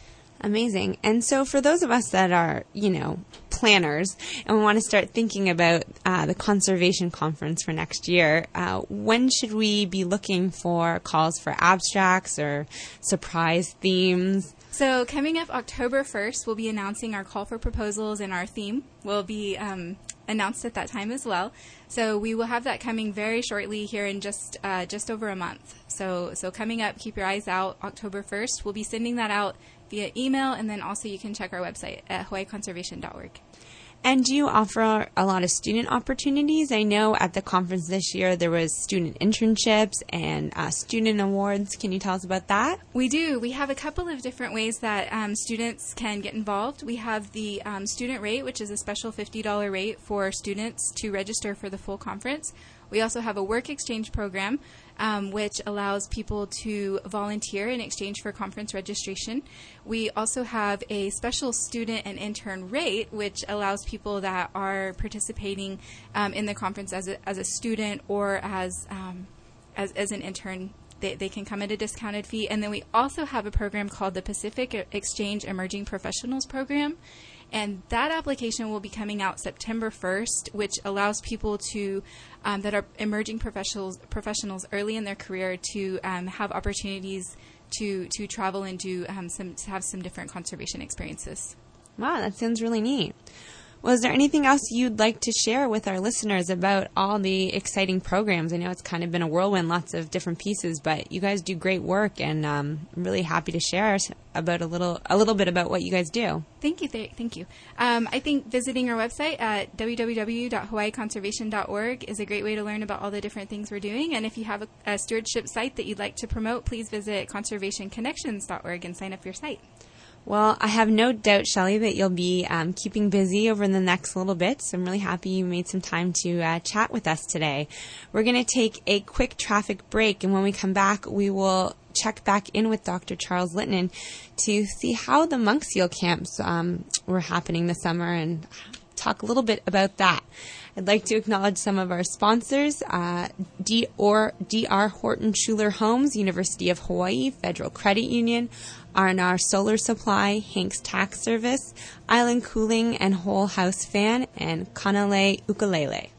Amazing. And so for those of us that are, you know, planners and we want to start thinking about uh, the conservation conference for next year, uh, when should we be looking for calls for abstracts or surprise themes? So coming up October first, we'll be announcing our call for proposals, and our theme will be um, announced at that time as well. So we will have that coming very shortly here in just uh, just over a month. So so coming up, keep your eyes out. October first, we'll be sending that out via email, and then also you can check our website at hawaii conservation dot org. And do you offer a lot of student opportunities? I know at the conference this year there was student internships and uh, student awards. Can you tell us about that? We do. We have a couple of different ways that um, students can get involved. We have the um, student rate, which is a special fifty dollars rate for students to register for the full conference. We also have a work exchange program, um, which allows people to volunteer in exchange for conference registration. We also have a special student and intern rate, which allows people that are participating um, in the conference as a, as a student or as, um, as as an intern. They, they can come at a discounted fee. And then we also have a program called the Pacific Exchange Emerging Professionals Program. And that application will be coming out September first, which allows people to um, that are emerging professionals professionals early in their career to um, have opportunities to to travel and do um, some to have some different conservation experiences. Wow, that sounds really neat. Well, is there anything else you'd like to share with our listeners about all the exciting programs? I know it's kind of been a whirlwind, lots of different pieces, but you guys do great work, and um, I'm really happy to share about a little a little bit about what you guys do. Thank you. Th- thank you. Um, I think visiting our website at w w w dot hawaii conservation dot org is a great way to learn about all the different things we're doing. And if you have a, a stewardship site that you'd like to promote, please visit conservation connections dot org and sign up your site. Well, I have no doubt, Shelley, that you'll be um, keeping busy over the next little bit, so I'm really happy you made some time to uh, chat with us today. We're going to take a quick traffic break, and when we come back, we will check back in with Doctor Charles Littman to see how the monk seal camps um, were happening this summer and talk a little bit about that. I'd like to acknowledge some of our sponsors, uh, D R Horton Schuler Homes, University of Hawaii, Federal Credit Union, R and R Solar Supply, Hanks Tax Service, Island Cooling and Whole House Fan, and Kanale Ukulele.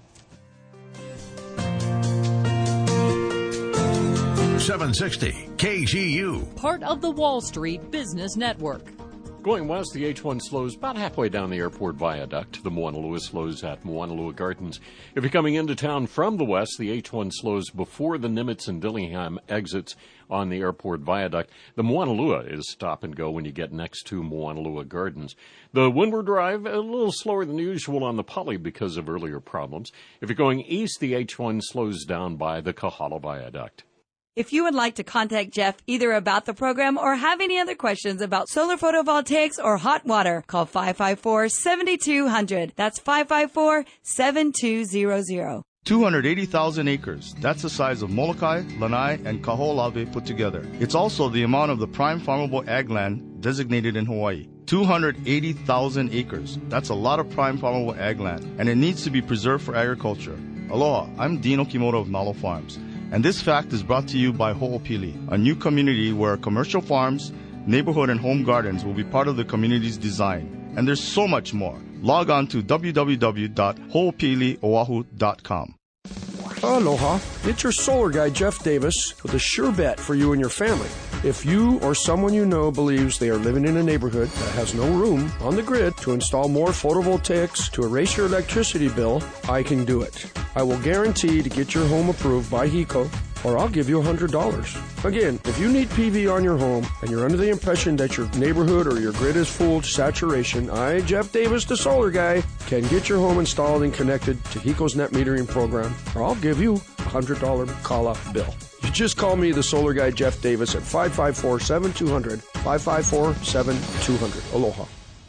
seven sixty K G U. Part of the Wall Street Business Network. Going west, the H one slows about halfway down the airport viaduct. The Moanalua slows at Moanalua Gardens. If you're coming into town from the west, the H one slows before the Nimitz and Dillingham exits on the airport viaduct. The Moanalua is stop and go when you get next to Moanalua Gardens. The Windward Drive, a little slower than usual on the Poly because of earlier problems. If you're going east, the H one slows down by the Kahala Viaduct. If you would like to contact Jeff either about the program or have any other questions about solar photovoltaics or hot water, call five five four, seven two zero zero. That's five five four, seven two zero zero. two hundred eighty thousand acres. That's the size of Molokai, Lanai, and Kaho'olawe put together. It's also the amount of the prime farmable ag land designated in Hawaii. two hundred eighty thousand acres. That's a lot of prime farmable ag land, and it needs to be preserved for agriculture. Aloha, I'm Dean Okimoto of Malo Farms. And this fact is brought to you by Ho'opili, a new community where commercial farms, neighborhood, and home gardens will be part of the community's design. And there's so much more. Log on to w w w dot ho'opili oahu dot com. Aloha, it's your solar guy, Jeff Davis, with a sure bet for you and your family. If you or someone you know believes they are living in a neighborhood that has no room on the grid to install more photovoltaics to erase your electricity bill, I can do it. I will guarantee to get your home approved by HECO, or I'll give you one hundred dollars. Again, if you need P V on your home and you're under the impression that your neighborhood or your grid is full to saturation, I, Jeff Davis, the solar guy, can get your home installed and connected to HECO's net metering program, or I'll give you a one hundred dollars call-up bill. You just call me, the solar guy, Jeff Davis, at five five four, seven two zero zero, five five four, seven two zero zero. Aloha.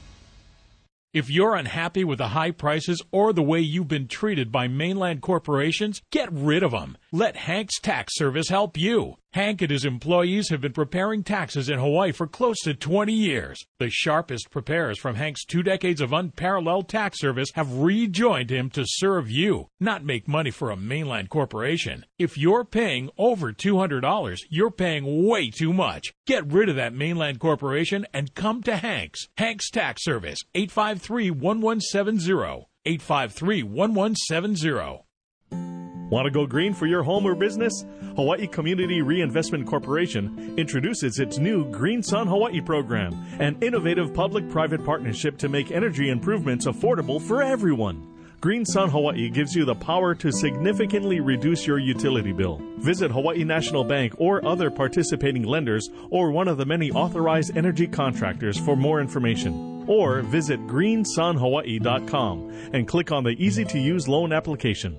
If you're unhappy with the high prices or the way you've been treated by mainland corporations, get rid of them. Let Hank's Tax Service help you. Hank and his employees have been preparing taxes in Hawaii for close to twenty years. The sharpest preparers from Hank's two decades of unparalleled tax service have rejoined him to serve you, not make money for a mainland corporation. If you're paying over two hundred dollars, you're paying way too much. Get rid of that mainland corporation and come to Hank's. Hank's Tax Service, eight five three, one one seven zero, eight five three, one one seven zero. Want to go green for your home or business? Hawaii Community Reinvestment Corporation introduces its new Green Sun Hawaii program, an innovative public-private partnership to make energy improvements affordable for everyone. Green Sun Hawaii gives you the power to significantly reduce your utility bill. Visit Hawaii National Bank or other participating lenders or one of the many authorized energy contractors for more information. Or visit green sun hawaii dot com and click on the easy-to-use loan application.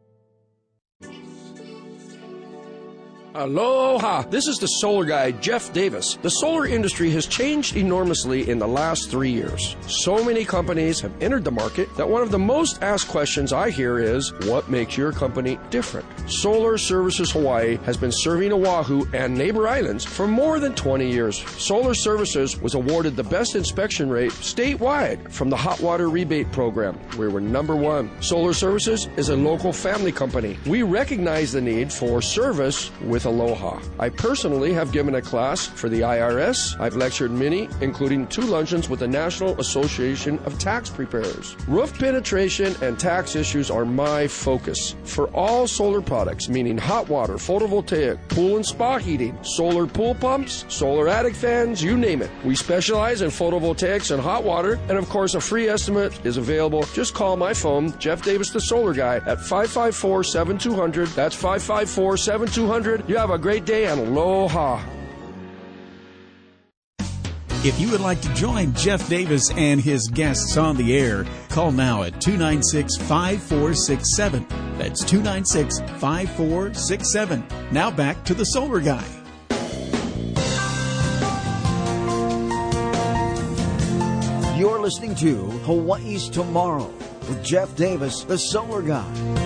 Aloha! This is the solar guy, Jeff Davis. The solar industry has changed enormously in the last three years. So many companies have entered the market that one of the most asked questions I hear is, what makes your company different? Solar Services Hawaii has been serving Oahu and neighbor islands for more than twenty years. Solar Services was awarded the best inspection rate statewide from the Hot Water Rebate Program. We were number one. Solar Services is a local family company. We recognize the need for service with Aloha. I personally have given a class for the I R S. I've lectured many, including two luncheons with the National Association of Tax Preparers. Roof penetration and tax issues are my focus. For all solar products, meaning hot water, photovoltaic, pool and spa heating, solar pool pumps, solar attic fans, you name it. We specialize in photovoltaics and hot water, and of course a free estimate is available. Just call my phone, Jeff Davis the Solar Guy, at five five four, seven two zero zero. That's five five four, seven two zero zero. You have a great day and aloha. If you would like to join Jeff Davis and his guests on the air, call now at two nine six, five four six seven. That's two nine six, five four six seven. Now back to the Solar Guy. You're listening to Hawaii's Tomorrow with Jeff Davis, the Solar Guy.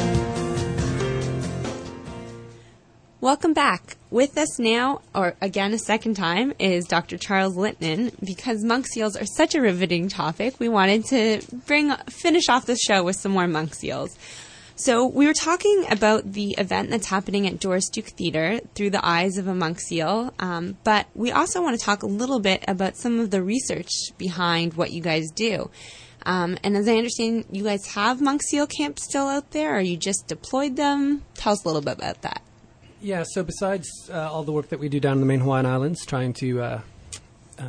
Welcome back. With us now, or again a second time, is Doctor Charles Littman. Because monk seals are such a riveting topic, we wanted to bring finish off the show with some more monk seals. So we were talking about the event that's happening at Doris Duke Theater through the eyes of a monk seal, um, but we also want to talk a little bit about some of the research behind what you guys do. Um, and as I understand, you guys have monk seal camps still out there, or you just deployed them? Tell us a little bit about that. Yeah, so besides uh, all the work that we do down in the main Hawaiian Islands, trying to uh, uh,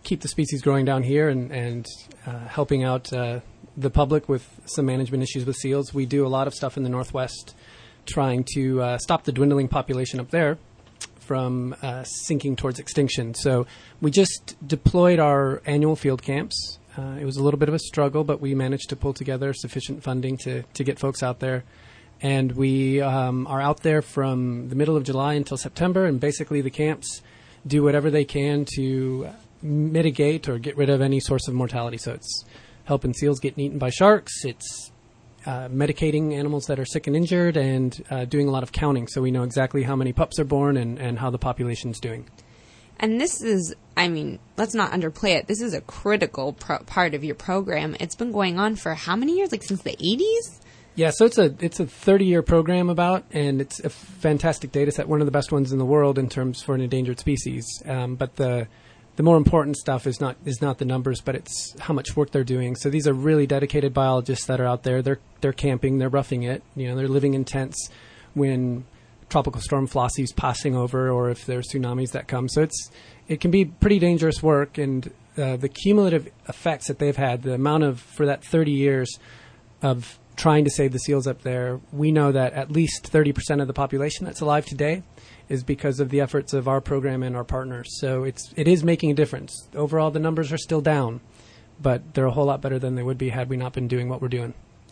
keep the species growing down here and, and uh, helping out uh, the public with some management issues with seals. We do a lot of stuff in the Northwest trying to uh, stop the dwindling population up there from uh, sinking towards extinction. So we just deployed our annual field camps. Uh, it was a little bit of a struggle, but we managed to pull together sufficient funding to, to get folks out there. And we um, are out there from the middle of July until September, and basically the camps do whatever they can to mitigate or get rid of any source of mortality. So it's helping seals get eaten by sharks, it's uh, medicating animals that are sick and injured, and uh, doing a lot of counting so we know exactly how many pups are born and, and how the population's doing. And this is, I mean, let's not underplay it. This is a critical pro- part of your program. It's been going on for how many years? Like since the eighties? Yeah, so it's a it's a thirty-year program about, and it's a fantastic data set, one of the best ones in the world in terms for an endangered species. Um, but the the more important stuff is not is not the numbers, but it's how much work they're doing. So these are really dedicated biologists that are out there. They're they're camping, they're roughing it. You know, they're living in tents when Tropical Storm Flossie's passing over, or if there's tsunamis that come. So it's it can be pretty dangerous work, and uh, the cumulative effects that they've had, the amount of for that thirty years of trying to save the seals up there, we know that at least thirty percent of the population that's alive today is because of the efforts of our program and our partners. So it's it is making a difference. Overall, the numbers are still down, but they're a whole lot better than they would be had we not been doing what we're doing.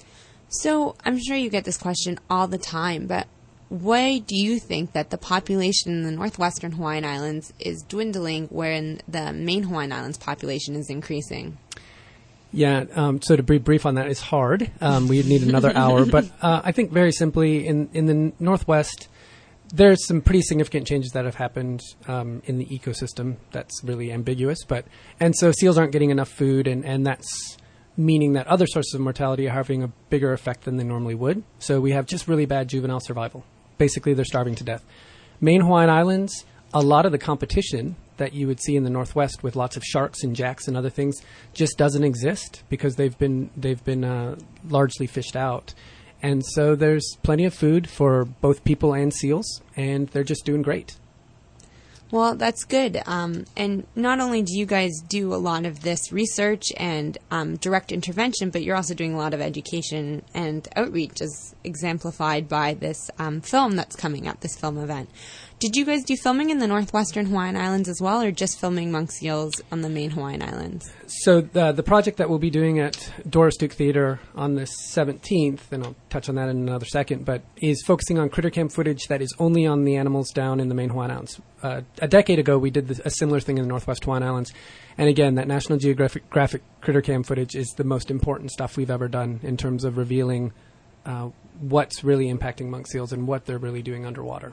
So I'm sure you get this question all the time, but why do you think that the population in the northwestern Hawaiian Islands is dwindling when the main Hawaiian Islands population is increasing? Yeah, um, so to be brief on that, it's hard. Um, we'd need another hour. But uh, I think very simply, in, in the Northwest, there's some pretty significant changes that have happened um, in the ecosystem. That's really ambiguous. But and so seals aren't getting enough food, and, and that's meaning that other sources of mortality are having a bigger effect than they normally would. So we have just really bad juvenile survival. Basically, they're starving to death. Main Hawaiian Islands, a lot of the competition that you would see in the Northwest with lots of sharks and jacks and other things just doesn't exist because they've been they've been uh, largely fished out. And so there's plenty of food for both people and seals, and they're just doing great. Well, that's good. Um, and not only do you guys do a lot of this research and um, direct intervention, but you're also doing a lot of education and outreach, as exemplified by this um, film that's coming up, this film event. Did you guys do filming in the northwestern Hawaiian Islands as well, or just filming monk seals on the main Hawaiian Islands? So the, the project that we'll be doing at Doris Duke Theater on the seventeenth, and I'll touch on that in another second, but is focusing on critter cam footage that is only on the animals down in the main Hawaiian Islands. Uh, a decade ago, we did this, a similar thing in the Northwest Hawaiian Islands. And again, that National Geographic graphic critter cam footage is the most important stuff we've ever done in terms of revealing uh, what's really impacting monk seals and what they're really doing underwater.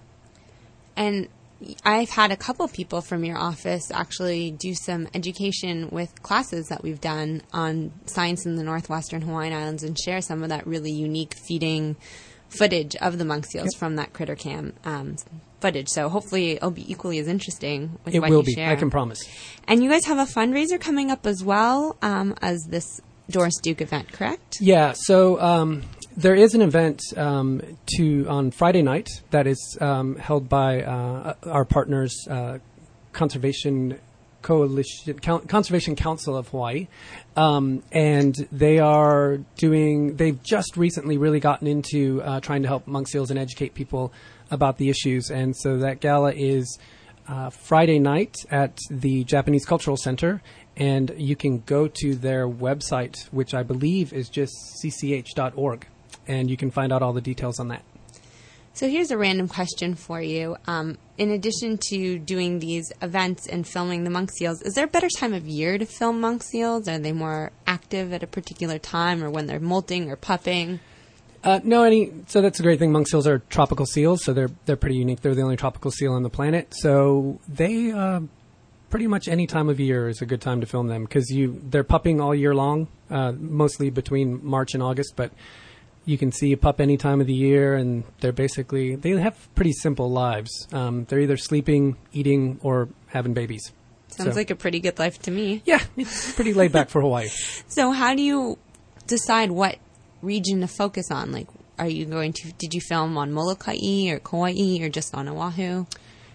And I've had a couple people from your office actually do some education with classes that we've done on science in the northwestern Hawaiian Islands and share some of that really unique feeding footage of the monk seals yep. from that critter cam um, footage. So hopefully it'll be equally as interesting with it what will you be. share. I can promise. And you guys have a fundraiser coming up as well um, as this Doris Duke event, correct? Yeah. So um, there is an event um, to on Friday night that is um, held by uh, our partners, uh, Conservation Coalition, Conservation Council of Hawaii, um, and they are doing. They've just recently really gotten into uh, trying to help monk seals and educate people about the issues, and so that gala is uh, Friday night at the Japanese Cultural Center. And you can go to their website, which I believe is just c c h dot org, and you can find out all the details on that. So here's a random question for you. Um, in addition to doing these events and filming the monk seals, is there a better time of year to film monk seals? Are they more active at a particular time or when they're molting or pupping? Uh, no, any. So that's a great thing. Monk seals are tropical seals, so they're they're pretty unique. They're the only tropical seal on the planet. So they... Uh, Pretty much any time of year is a good time to film them because you they're pupping all year long, uh, mostly between March and August. But you can see a pup any time of the year, and they're basically they have pretty simple lives. Um, they're either sleeping, eating, or having babies. Sounds so, like a pretty good life to me. Yeah, it's pretty laid back for Hawaii. So how do you decide what region to focus on? Like, are you going to did you film on Molokai or Kauai or just on Oahu?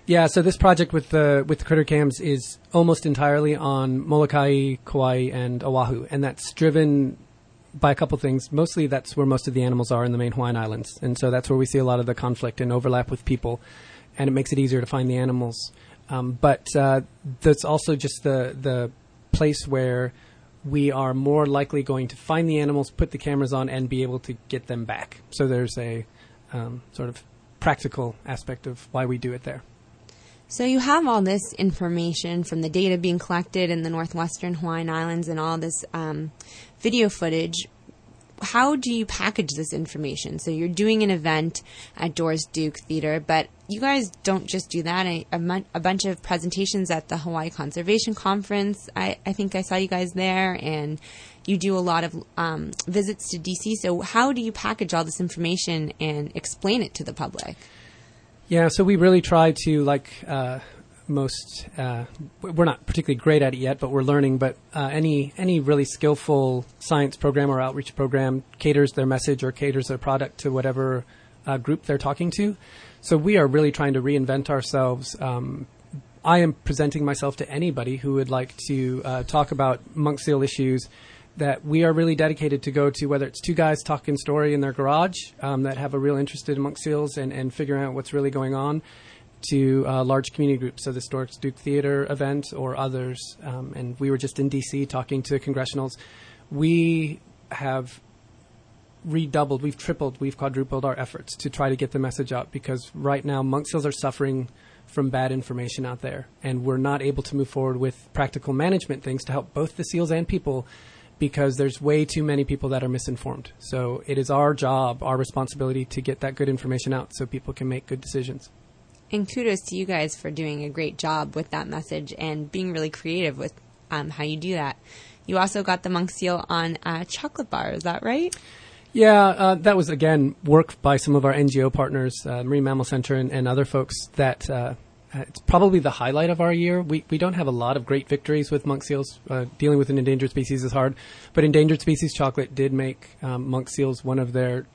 Yeah, so this project with the with the critter cams is almost entirely on Molokai, Kauai, and Oahu, and that's driven by a couple things. Mostly that's where most of the animals are in the main Hawaiian Islands, and so that's where we see a lot of the conflict and overlap with people, and it makes it easier to find the animals. Um, but uh, that's also just the the place where we are more likely going to find the animals, put the cameras on, and be able to get them back. So there's a um, sort of practical aspect of why we do it there. So you have all this information from the data being collected in the northwestern Hawaiian Islands and all this um, video footage. How do you package this information? So you're doing an event at Doris Duke Theater, but you guys don't just do that. A, a, mon- a bunch of presentations at the Hawaii Conservation Conference. I, I think I saw you guys there, and you do a lot of um, visits to D C. So how do you package all this information and explain it to the public? Yeah, so we really try to, like uh, most, uh, we're not particularly great at it yet, but we're learning. But uh, any any really skillful science program or outreach program caters their message or caters their product to whatever uh, group they're talking to. So we are really trying to reinvent ourselves. Um, I am presenting myself to anybody who would like to uh, talk about monk seal issues that we are really dedicated to go to, whether it's two guys talking story in their garage um, that have a real interest in monk seals and, and figuring out what's really going on, to uh, large community groups, so the Doris Duke Theater event or others. Um, and we were just in D C talking to congressionals. We have redoubled, we've tripled, we've quadrupled our efforts to try to get the message out, because right now monk seals are suffering from bad information out there, and we're not able to move forward with practical management things to help both the seals and people, because there's way too many people that are misinformed. So it is our job, our responsibility to get that good information out so people can make good decisions. And kudos to you guys for doing a great job with that message and being really creative with um, how you do that. You also got the monk seal on a chocolate bar, is that right? Yeah, uh, that was, again, work by some of our N G O partners, uh, Marine Mammal Center and, and other folks that uh, it's probably the highlight of our year. We we don't have a lot of great victories with monk seals. Uh, dealing with an endangered species is hard. But Endangered Species Chocolate did make um, monk seals one of their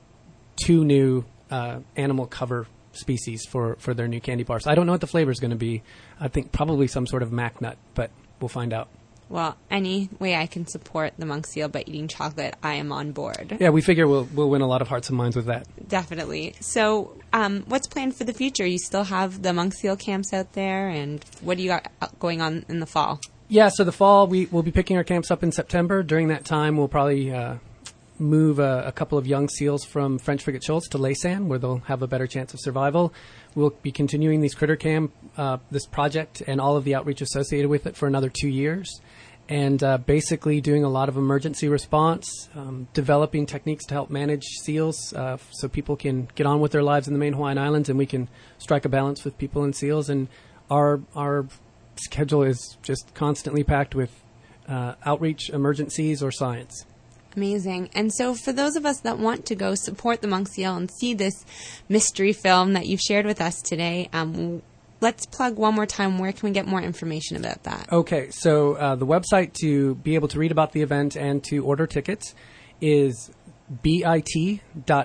two new uh, animal cover species for, for their new candy bars. I don't know what the flavor is going to be. I think probably some sort of mac nut, but we'll find out. Well, any way I can support the monk seal by eating chocolate, I am on board. Yeah, we figure we'll we'll win a lot of hearts and minds with that. Definitely. So um, what's planned for the future? You still have the monk seal camps out there, and what do you got going on in the fall? Yeah, so the fall, we, we'll be picking our camps up in September. During that time, we'll probably uh, move a, a couple of young seals from French Frigate Shoals to Laysan, where they'll have a better chance of survival. We'll be continuing these critter cam, uh, this project, and all of the outreach associated with it for another two years. And uh, basically doing a lot of emergency response, um, developing techniques to help manage seals uh, so people can get on with their lives in the main Hawaiian Islands, and we can strike a balance with people and seals. And our our schedule is just constantly packed with uh, outreach, emergencies, or science. Amazing. And so for those of us that want to go support the monk seal and see this mystery film that you've shared with us today, um, let's plug one more time. Where can we get more information about that? Okay, so uh, the website to be able to read about the event and to order tickets is bit.ly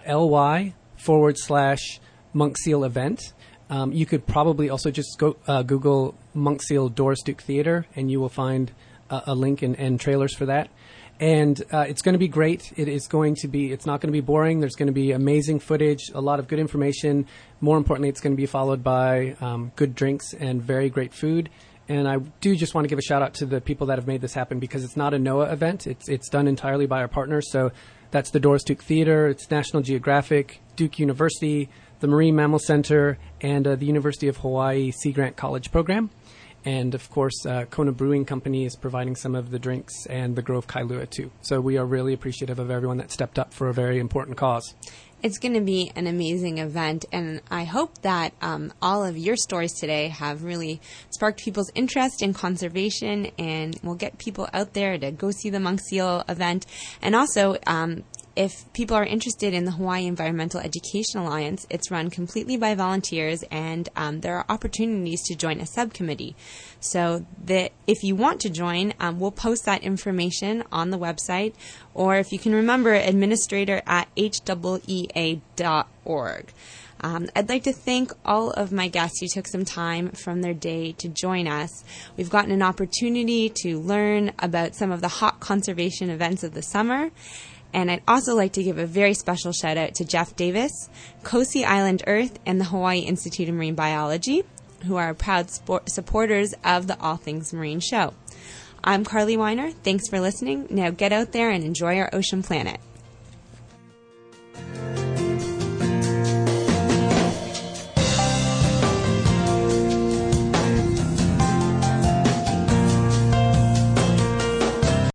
forward slash monk seal event. Um, you could probably also just go uh, Google Monk Seal Doris Duke Theater, and you will find uh, a link and, and trailers for that. And uh, it's going to be great. It is going to be, it's not going to be boring. There's going to be amazing footage, a lot of good information. More importantly, it's going to be followed by um, good drinks and very great food. And I do just want to give a shout out to the people that have made this happen, because it's not a NOAA event. It's it's done entirely by our partners. So that's the Doris Duke Theater, it's National Geographic, Duke University, the Marine Mammal Center, and uh, the University of Hawaii Sea Grant College program. And, of course, uh, Kona Brewing Company is providing some of the drinks, and the Grove Kailua, too. So we are really appreciative of everyone that stepped up for a very important cause. It's going to be an amazing event, and I hope that um, all of your stories today have really sparked people's interest in conservation, and will get people out there to go see the monk seal event. And also, um, if people are interested in the Hawaii Environmental Education Alliance, it's run completely by volunteers, and um, there are opportunities to join a subcommittee. So that if you want to join, um, we'll post that information on the website, or if you can remember, administrator at h e e a dot org. Um, I'd like to thank all of my guests who took some time from their day to join us. We've gotten an opportunity to learn about some of the hot conservation events of the summer. And I'd also like to give a very special shout out to Jeff Davis, Kosi Island Earth, and the Hawaii Institute of Marine Biology, who are proud sport- supporters of the All Things Marine show. I'm Carly Weiner. Thanks for listening. Now get out there and enjoy our ocean planet.